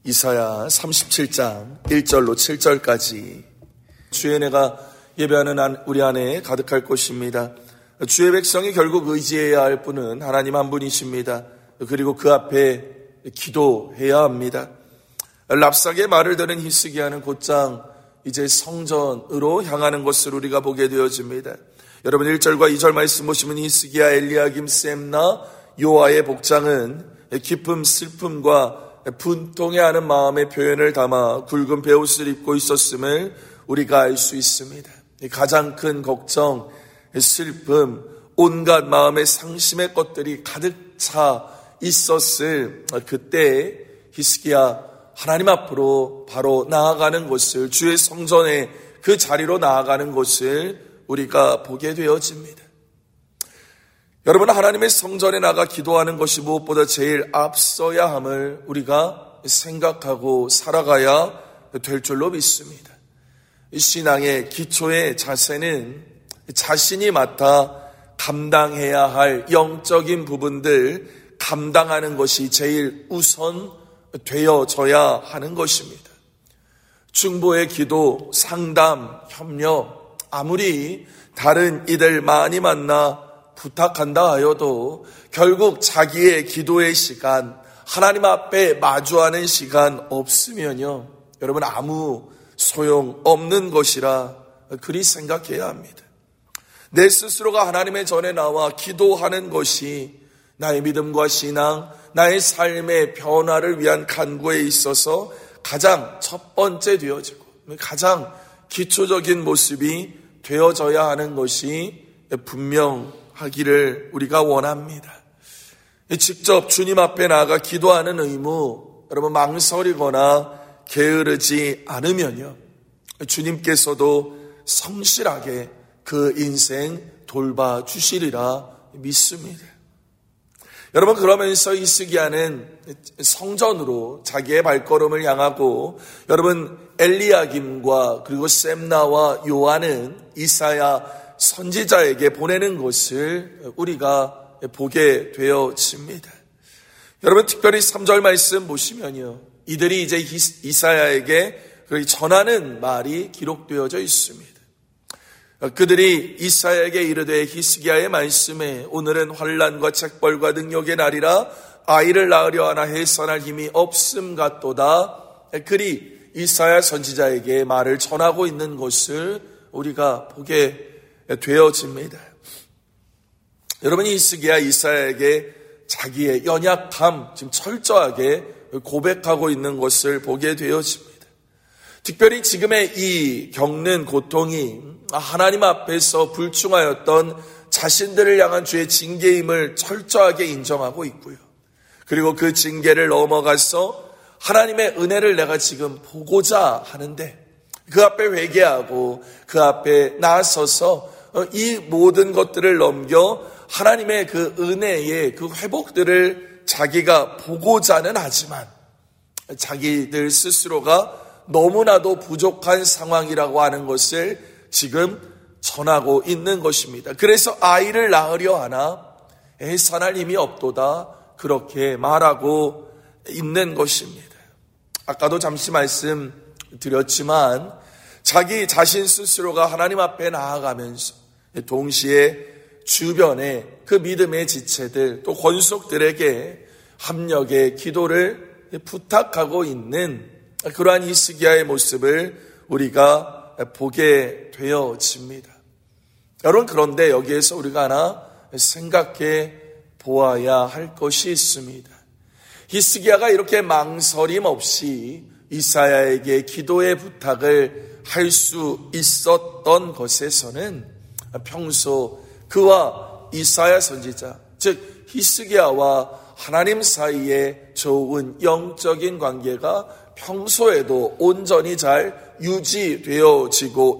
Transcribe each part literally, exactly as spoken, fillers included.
이사야 삼십칠 장 일 절로 칠 절까지 주의 은혜가 예배하는 우리 안에 가득할 것입니다. 주의 백성이 결국 의지해야 할 분은 하나님 한 분이십니다. 그리고 그 앞에 기도해야 합니다. 랍삭의 말을 들은 히스기야는 곧장 이제 성전으로 향하는 것을 우리가 보게 되어집니다. 여러분 일 절과 이 절 말씀 보시면 히스기야, 엘리야김, 셈나, 요아의 복장은 기쁨, 슬픔과 분통해하는 마음의 표현을 담아 굵은 베옷을 입고 있었음을 우리가 알 수 있습니다. 가장 큰 걱정, 슬픔, 온갖 마음의 상심의 것들이 가득 차 있었을 그때 히스기야 하나님 앞으로 바로 나아가는 것을, 주의 성전에 그 자리로 나아가는 것을 우리가 보게 되어집니다. 여러분, 하나님의 성전에 나가 기도하는 것이 무엇보다 제일 앞서야 함을 우리가 생각하고 살아가야 될 줄로 믿습니다. 신앙의 기초의 자세는 자신이 맡아 감당해야 할 영적인 부분들 감당하는 것이 제일 우선 되어져야 하는 것입니다. 중보의 기도, 상담, 협력, 아무리 다른 이들 많이 만나 부탁한다 하여도 결국 자기의 기도의 시간, 하나님 앞에 마주하는 시간 없으면요, 여러분 아무 소용 없는 것이라 그리 생각해야 합니다. 내 스스로가 하나님의 전에 나와 기도하는 것이 나의 믿음과 신앙, 나의 삶의 변화를 위한 간구에 있어서 가장 첫 번째 되어지고 가장 기초적인 모습이 되어져야 하는 것이 분명하기를 우리가 원합니다. 직접 주님 앞에 나아가 기도하는 의무, 여러분 망설이거나 게으르지 않으면요, 주님께서도 성실하게 그 인생 돌봐주시리라 믿습니다. 여러분, 그러면서 히스기야는 성전으로 자기의 발걸음을 향하고, 여러분 엘리야김과 그리고 셈나와 요한은 이사야 선지자에게 보내는 것을 우리가 보게 되어집니다. 여러분, 특별히 삼 절 말씀 보시면요, 이들이 이제 이사야에게 전하는 말이 기록되어져 있습니다. 그들이 이사야에게 이르되 히스기야의 말씀에 오늘은 환난과 책벌과 능력의 날이라 아이를 낳으려 하나 해산할 힘이 없음 같도다. 그리 이사야 선지자에게 말을 전하고 있는 것을 우리가 보게 되어집니다. 여러분, 히스기야 이사야에게 자기의 연약함 지금 철저하게 고백하고 있는 것을 보게 되어집니다. 특별히 지금의 이 겪는 고통이 하나님 앞에서 불충하였던 자신들을 향한 주의 징계임을 철저하게 인정하고 있고요. 그리고 그 징계를 넘어가서 하나님의 은혜를 내가 지금 보고자 하는데 그 앞에 회개하고 그 앞에 나서서 이 모든 것들을 넘겨 하나님의 그 은혜의 그 회복들을 자기가 보고자는 하지만 자기들 스스로가 너무나도 부족한 상황이라고 하는 것을 지금 전하고 있는 것입니다. 그래서 아이를 낳으려 하나 해산할 힘이 없도다, 그렇게 말하고 있는 것입니다. 아까도 잠시 말씀드렸지만 자기 자신 스스로가 하나님 앞에 나아가면서 동시에 주변의 그 믿음의 지체들 또 권속들에게 합력의 기도를 부탁하고 있는 그러한 히스기야의 모습을 우리가 보게 되어집니다. 여러분, 그런데 여기에서 우리가 하나 생각해 보아야 할 것이 있습니다. 히스기야가 이렇게 망설임 없이 이사야에게 기도의 부탁을 할 수 있었던 것에서는 평소 그와 이사야 선지자, 즉 히스기야와 하나님 사이에 좋은 영적인 관계가 평소에도 온전히 잘 유지되어지고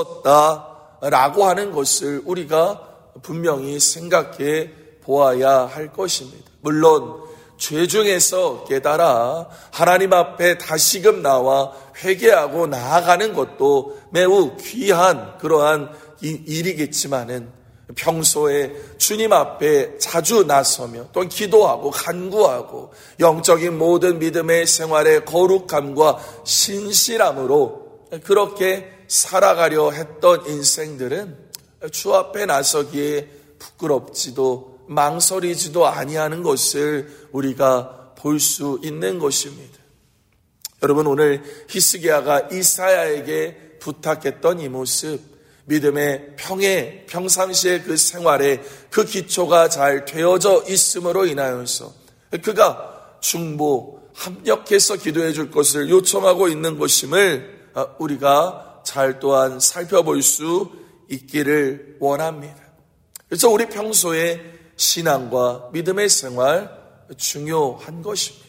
있었다라고 하는 것을 우리가 분명히 생각해 보아야 할 것입니다. 물론 죄 중에서 깨달아 하나님 앞에 다시금 나와 회개하고 나아가는 것도 매우 귀한 그러한 일이겠지만은 평소에 주님 앞에 자주 나서며 또 기도하고 간구하고 영적인 모든 믿음의 생활의 거룩함과 신실함으로 그렇게 살아가려 했던 인생들은 주 앞에 나서기에 부끄럽지도 망설이지도 아니하는 것을 우리가 볼 수 있는 것입니다. 여러분, 오늘 히스기야가 이사야에게 부탁했던 이 모습, 믿음의 평에 평상시의 그 생활에 그 기초가 잘 되어져 있음으로 인하여서 그가 중보 합력해서 기도해 줄 것을 요청하고 있는 것임을 우리가 잘 또한 살펴볼 수 있기를 원합니다. 그래서 우리 평소에 신앙과 믿음의 생활 중요한 것입니다.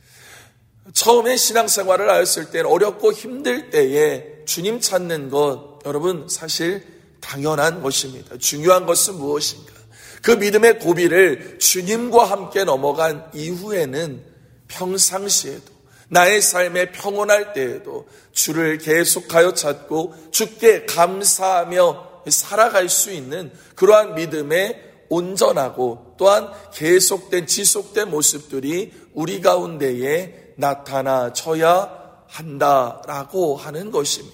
처음에 신앙생활을 하였을 때는 어렵고 힘들 때에 주님 찾는 것, 여러분 사실 당연한 것입니다. 중요한 것은 무엇인가? 그 믿음의 고비를 주님과 함께 넘어간 이후에는 평상시에도 나의 삶에 평온할 때에도 주를 계속하여 찾고 주께 감사하며 살아갈 수 있는 그러한 믿음의 온전하고 또한 계속된 지속된 모습들이 우리 가운데에 나타나져야 한다라고 하는 것입니다.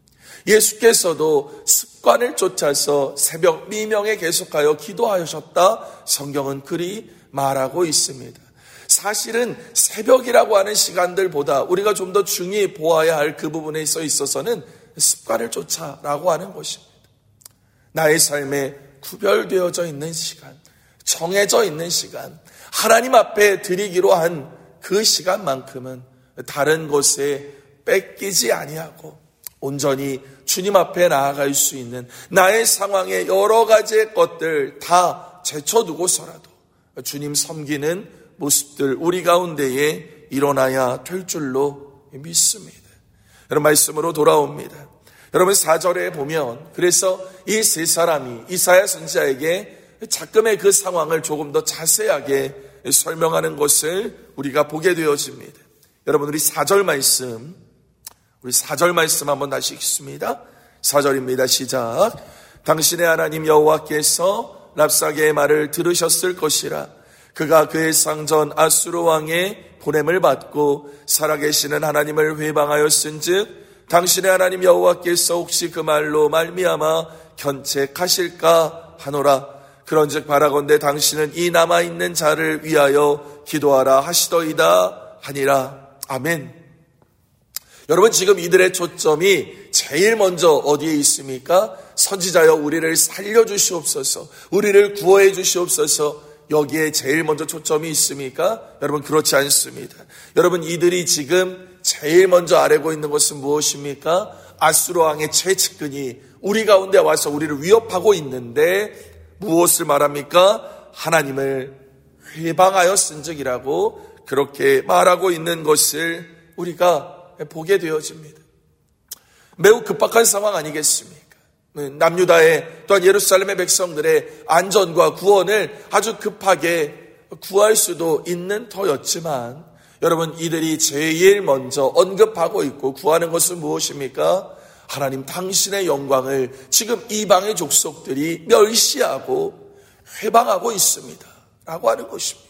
예수께서도 습관을 쫓아서 새벽 미명에 계속하여 기도하셨다. 성경은 그리 말하고 있습니다. 사실은 새벽이라고 하는 시간들보다 우리가 좀 더 중히 보아야 할 그 부분에 있어서는 습관을 쫓아라고 하는 것입니다. 나의 삶에 구별되어져 있는 시간, 정해져 있는 시간, 하나님 앞에 드리기로 한 그 시간만큼은 다른 곳에 뺏기지 아니하고 온전히 주님 앞에 나아갈 수 있는 나의 상황의 여러 가지의 것들 다 제쳐두고서라도 주님 섬기는 모습들 우리 가운데에 일어나야 될 줄로 믿습니다. 여러분, 말씀으로 돌아옵니다. 여러분, 사 절에 보면 그래서 이 세 사람이 이사야 선지자에게 자금의 그 상황을 조금 더 자세하게 설명하는 것을 우리가 보게 되어집니다. 여러분, 우리 사 절 말씀, 우리 사 절 말씀 한번 다시 읽습니다. 사 절입니다. 시작. 당신의 하나님 여호와께서 랍사게의 말을 들으셨을 것이라. 그가 그의 상전 아수르 왕의 보냄을 받고 살아계시는 하나님을 회방하였은즉 당신의 하나님 여호와께서 혹시 그 말로 말미암아 견책하실까 하노라. 그런즉 바라건대 당신은 이 남아있는 자를 위하여 기도하라 하시더이다 하니라. 아멘. 여러분, 지금 이들의 초점이 제일 먼저 어디에 있습니까? 선지자여 우리를 살려주시옵소서, 우리를 구원해 주시옵소서, 여기에 제일 먼저 초점이 있습니까? 여러분, 그렇지 않습니다. 여러분, 이들이 지금 제일 먼저 아뢰고 있는 것은 무엇입니까? 아수르 왕의 최측근이 우리 가운데 와서 우리를 위협하고 있는데 무엇을 말합니까? 하나님을 회방하였은즉이라고 그렇게 말하고 있는 것을 우리가 보게 되어집니다. 매우 급박한 상황 아니겠습니까? 남유다의 또한 예루살렘의 백성들의 안전과 구원을 아주 급하게 구할 수도 있는 터였지만 여러분, 이들이 제일 먼저 언급하고 있고 구하는 것은 무엇입니까? 하나님 당신의 영광을 지금 이방의 족속들이 멸시하고 회방하고 있습니다 라고 하는 것입니다.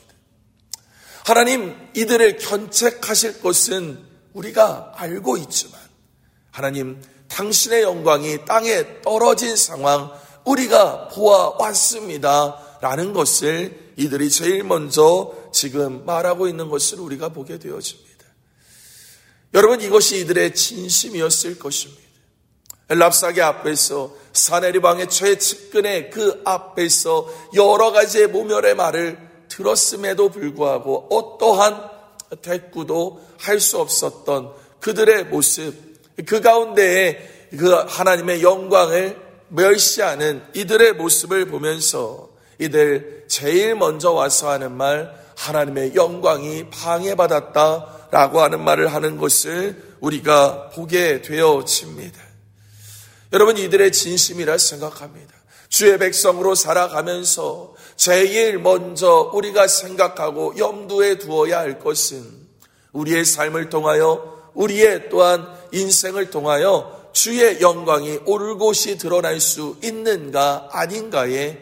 하나님, 이들을 견책하실 것은 우리가 알고 있지만 하나님 당신의 영광이 땅에 떨어진 상황 우리가 보아왔습니다 라는 것을 이들이 제일 먼저 지금 말하고 있는 것을 우리가 보게 되어집니다. 여러분, 이것이 이들의 진심이었을 것입니다. 랍사게 앞에서 사네립 왕의 최측근의 그 앞에서 여러 가지의 모멸의 말을 들었음에도 불구하고 어떠한 대꾸도 할 수 없었던 그들의 모습, 그 가운데에 그 하나님의 영광을 멸시하는 이들의 모습을 보면서 이들 제일 먼저 와서 하는 말, 하나님의 영광이 방해받았다라고 하는 말을 하는 것을 우리가 보게 되어집니다. 여러분, 이들의 진심이라 생각합니다. 주의 백성으로 살아가면서 제일 먼저 우리가 생각하고 염두에 두어야 할 것은 우리의 삶을 통하여, 우리의 또한 인생을 통하여 주의 영광이 올곧이 드러날 수 있는가 아닌가의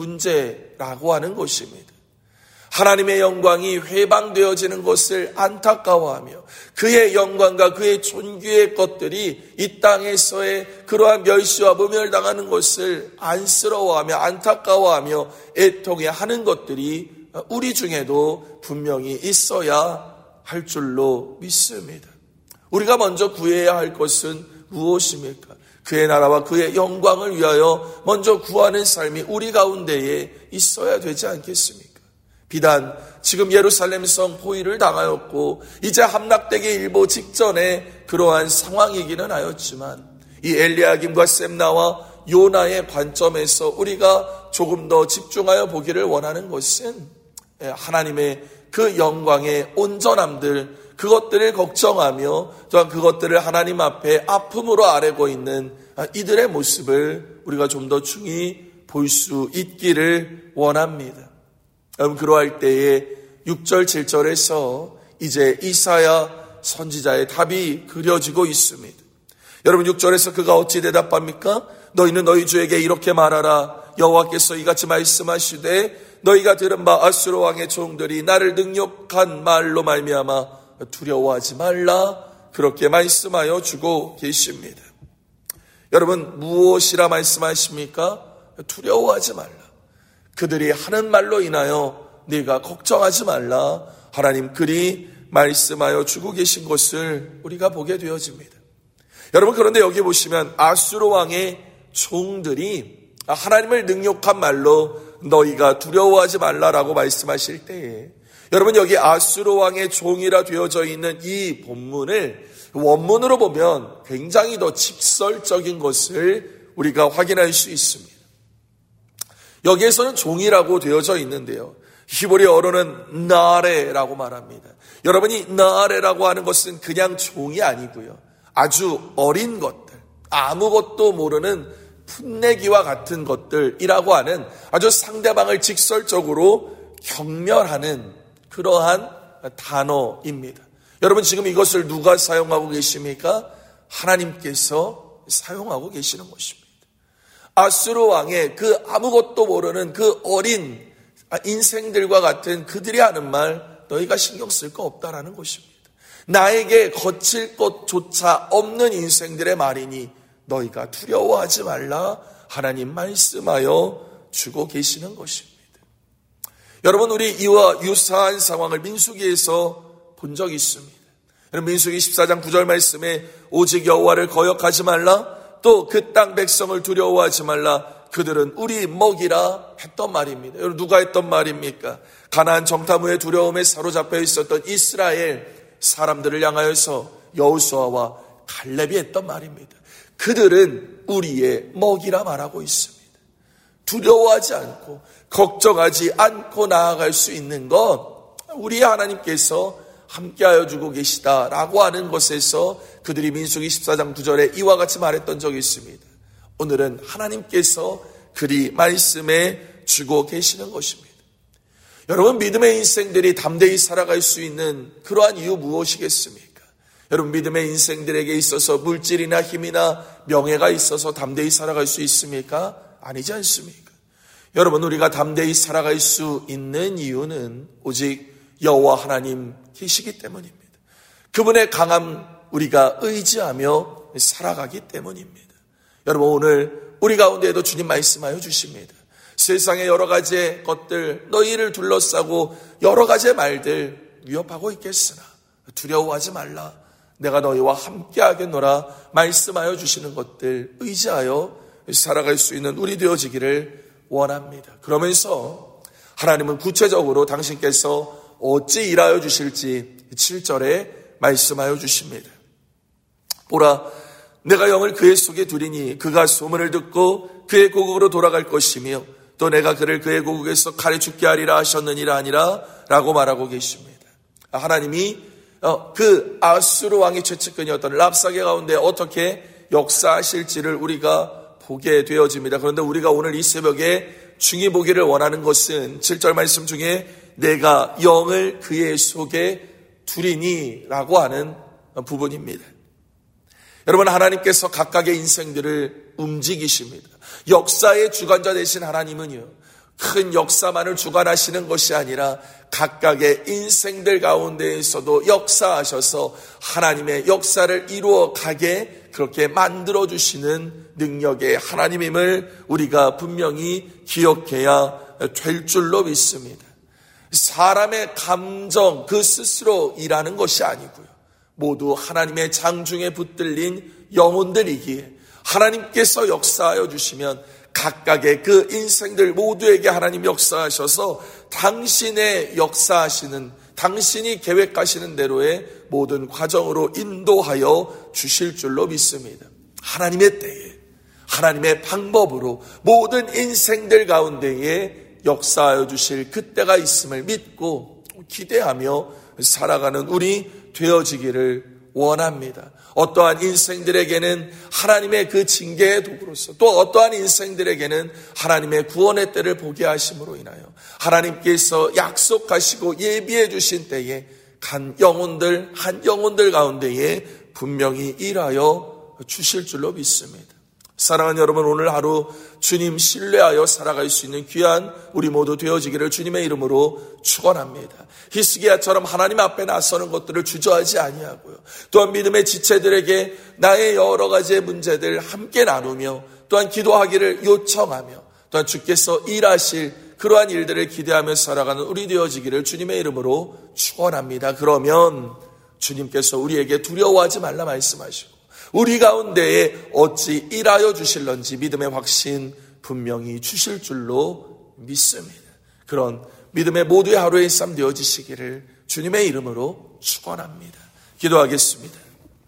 문제라고 하는 것입니다. 하나님의 영광이 회방되어지는 것을 안타까워하며 그의 영광과 그의 존귀의 것들이 이 땅에서의 그러한 멸시와 모멸당하는 것을 안쓰러워하며 안타까워하며 애통해 하는 것들이 우리 중에도 분명히 있어야 할 줄로 믿습니다. 우리가 먼저 구해야 할 것은 무엇입니까? 그의 나라와 그의 영광을 위하여 먼저 구하는 삶이 우리 가운데에 있어야 되지 않겠습니까? 비단 지금 예루살렘 성 포위를 당하였고 이제 함락되기 일보 직전에 그러한 상황이기는 하였지만 이 엘리야김과 셈나와 요나의 관점에서 우리가 조금 더 집중하여 보기를 원하는 것은 하나님의 그 영광의 온전함들, 그것들을 걱정하며 또한 그것들을 하나님 앞에 아픔으로 아뢰고 있는 이들의 모습을 우리가 좀 더 중히 볼 수 있기를 원합니다. 여러분, 그러할 때에 육 절 칠 절에서 이제 이사야 선지자의 답이 그려지고 있습니다. 여러분, 육 절에서 그가 어찌 대답합니까? 너희는 너희 주에게 이렇게 말하라. 여호와께서 이같이 말씀하시되 너희가 들은 바 아수르 왕의 종들이 나를 능욕한 말로 말미암아 두려워하지 말라. 그렇게 말씀하여 주고 계십니다. 여러분, 무엇이라 말씀하십니까? 두려워하지 말라. 그들이 하는 말로 인하여 네가 걱정하지 말라. 하나님 그리 말씀하여 주고 계신 것을 우리가 보게 되어집니다. 여러분, 그런데 여기 보시면 아수르 왕의 종들이 하나님을 능욕한 말로 너희가 두려워하지 말라라고 말씀하실 때에 여러분, 여기 아수르 왕의 종이라 되어져 있는 이 본문을 원문으로 보면 굉장히 더 직설적인 것을 우리가 확인할 수 있습니다. 여기에서는 종이라고 되어져 있는데요, 히브리어로는 나레라고 말합니다. 여러분이 나레라고 하는 것은 그냥 종이 아니고요, 아주 어린 것들, 아무것도 모르는 풋내기와 같은 것들이라고 하는 아주 상대방을 직설적으로 경멸하는 그러한 단어입니다. 여러분, 지금 이것을 누가 사용하고 계십니까? 하나님께서 사용하고 계시는 것입니다. 아수르 왕의 그 아무것도 모르는 그 어린 인생들과 같은 그들이 하는 말, 너희가 신경 쓸 거 없다라는 것입니다. 나에게 거칠 것조차 없는 인생들의 말이니 너희가 두려워하지 말라. 하나님 말씀하여 주고 계시는 것입니다. 여러분, 우리 이와 유사한 상황을 민수기에서 본 적이 있습니다. 민수기 십사 장 구 절 말씀에 오직 여호와를 거역하지 말라, 또 그 땅 백성을 두려워하지 말라, 그들은 우리 먹이라 했던 말입니다. 여러분, 누가 했던 말입니까? 가나안 정탐후의 두려움에 사로잡혀 있었던 이스라엘 사람들을 향하여서 여호수아와 갈렙이 했던 말입니다. 그들은 우리의 먹이라 말하고 있습니다. 두려워하지 않고 걱정하지 않고 나아갈 수 있는 것, 우리 하나님께서 함께하여 주고 계시다라고 하는 것에서 그들이 민수기 십사 장 구 절에 이와 같이 말했던 적이 있습니다. 오늘은 하나님께서 그리 말씀해 주고 계시는 것입니다. 여러분, 믿음의 인생들이 담대히 살아갈 수 있는 그러한 이유 무엇이겠습니까? 여러분, 믿음의 인생들에게 있어서 물질이나 힘이나 명예가 있어서 담대히 살아갈 수 있습니까? 아니지 않습니까? 여러분, 우리가 담대히 살아갈 수 있는 이유는 오직 여호와 하나님 계시기 때문입니다. 그분의 강함 우리가 의지하며 살아가기 때문입니다. 여러분, 오늘 우리 가운데에도 주님 말씀하여 주십니다. 세상의 여러 가지 것들, 너희를 둘러싸고 여러 가지 말들 위협하고 있겠으나 두려워하지 말라. 내가 너희와 함께하겠노라 말씀하여 주시는 것들 의지하여 살아갈 수 있는 우리 되어지기를 원합니다. 그러면서 하나님은 구체적으로 당신께서 어찌 일하여 주실지 칠 절에 말씀하여 주십니다. 보라, 내가 영을 그의 속에 두리니 그가 소문을 듣고 그의 고국으로 돌아갈 것이며 또 내가 그를 그의 고국에서 칼에 죽게 하리라 하셨느니라 아니라 라고 말하고 계십니다. 하나님이 그 아수르 왕의 최측근이었던 랍사게 가운데 어떻게 역사하실지를 우리가 보게 되어집니다. 그런데 우리가 오늘 이 새벽에 중히 보기를 원하는 것은 칠 절 말씀 중에 내가 영을 그의 속에 두리니 라고 하는 부분입니다. 여러분, 하나님께서 각각의 인생들을 움직이십니다. 역사의 주관자 되신 하나님은요, 큰 역사만을 주관하시는 것이 아니라 각각의 인생들 가운데에서도 역사하셔서 하나님의 역사를 이루어 가게 그렇게 만들어주시는 능력의 하나님임을 우리가 분명히 기억해야 될 줄로 믿습니다. 사람의 감정 그 스스로 일하는 것이 아니고요, 모두 하나님의 장중에 붙들린 영혼들이기에 하나님께서 역사하여 주시면 각각의 그 인생들 모두에게 하나님 역사하셔서 당신의 역사하시는, 당신이 계획하시는 대로의 모든 과정으로 인도하여 주실 줄로 믿습니다. 하나님의 때에, 하나님의 방법으로 모든 인생들 가운데에 역사하여 주실 그때가 있음을 믿고 기대하며 살아가는 우리 되어지기를 원합니다. 어떠한 인생들에게는 하나님의 그 징계의 도구로서, 또 어떠한 인생들에게는 하나님의 구원의 때를 보게 하심으로 인하여 하나님께서 약속하시고 예비해 주신 때에 간 영혼들, 한 영혼들 가운데에 분명히 일하여 주실 줄로 믿습니다. 사랑하는 여러분, 오늘 하루 주님 신뢰하여 살아갈 수 있는 귀한 우리 모두 되어지기를 주님의 이름으로 축원합니다. 히스기야처럼 하나님 앞에 나서는 것들을 주저하지 아니하고요, 또한 믿음의 지체들에게 나의 여러 가지의 문제들 함께 나누며 또한 기도하기를 요청하며 또한 주께서 일하실 그러한 일들을 기대하며 살아가는 우리 되어지기를 주님의 이름으로 축원합니다. 그러면 주님께서 우리에게 두려워하지 말라 말씀하시고 우리 가운데에 어찌 일하여 주실런지 믿음의 확신 분명히 주실 줄로 믿습니다. 그런 믿음의 모두의 하루의 삶 되어지시기를 주님의 이름으로 축원합니다. 기도하겠습니다.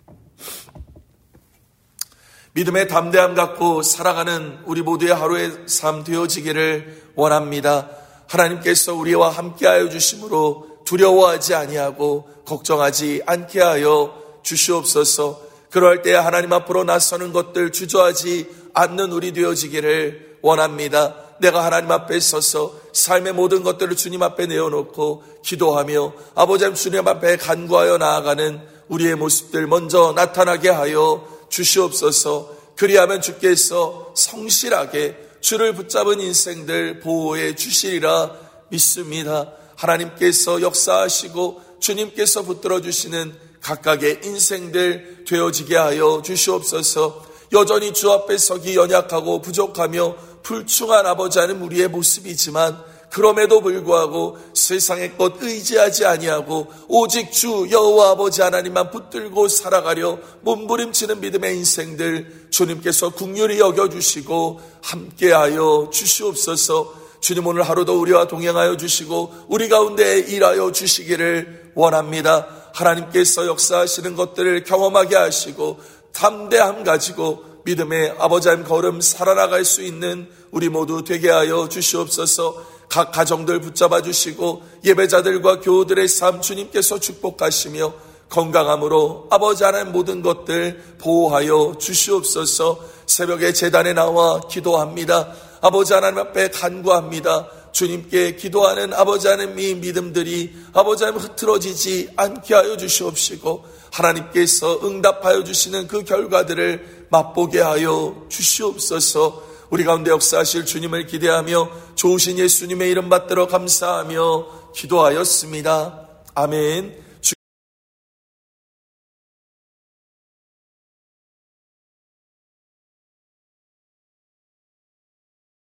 믿음의 담대함 갖고 살아가는 우리 모두의 하루의 삶 되어지기를 원합니다. 하나님께서 우리와 함께하여 주심으로 두려워하지 아니하고 걱정하지 않게 하여 주시옵소서. 그럴 때 하나님 앞으로 나서는 것들 주저하지 않는 우리 되어지기를 원합니다. 내가 하나님 앞에 서서 삶의 모든 것들을 주님 앞에 내어놓고 기도하며 아버지 하나님 주님 앞에 간구하여 나아가는 우리의 모습들 먼저 나타나게 하여 주시옵소서. 그리하면 주께서 성실하게 주를 붙잡은 인생들 보호해 주시리라 믿습니다. 하나님께서 역사하시고 주님께서 붙들어 주시는 각각의 인생들 되어지게 하여 주시옵소서. 여전히 주 앞에 서기 연약하고 부족하며 불충한 아버지 하나님 우리의 모습이지만 그럼에도 불구하고 세상의 것 의지하지 아니하고 오직 주 여호와 아버지 하나님만 붙들고 살아가려 몸부림치는 믿음의 인생들 주님께서 긍휼히 여겨주시고 함께하여 주시옵소서. 주님, 오늘 하루도 우리와 동행하여 주시고 우리 가운데 일하여 주시기를 원합니다. 하나님께서 역사하시는 것들을 경험하게 하시고 담대함 가지고 믿음의 아버지 하나님 걸음 살아나갈 수 있는 우리 모두 되게 하여 주시옵소서. 각 가정들 붙잡아 주시고 예배자들과 교우들의 삶 주님께서 축복하시며 건강함으로 아버지 하나님 모든 것들 보호하여 주시옵소서. 새벽에 제단에 나와 기도합니다. 아버지 하나님 앞에 간구합니다. 주님께 기도하는 아버지 하나님의 믿음들이 아버지 하나님 흐트러지지 않게 하여 주시옵시고 하나님께서 응답하여 주시는 그 결과들을 맛보게 하여 주시옵소서. 우리 가운데 역사하실 주님을 기대하며 좋으신 예수님의 이름 받들어 감사하며 기도하였습니다. 아멘.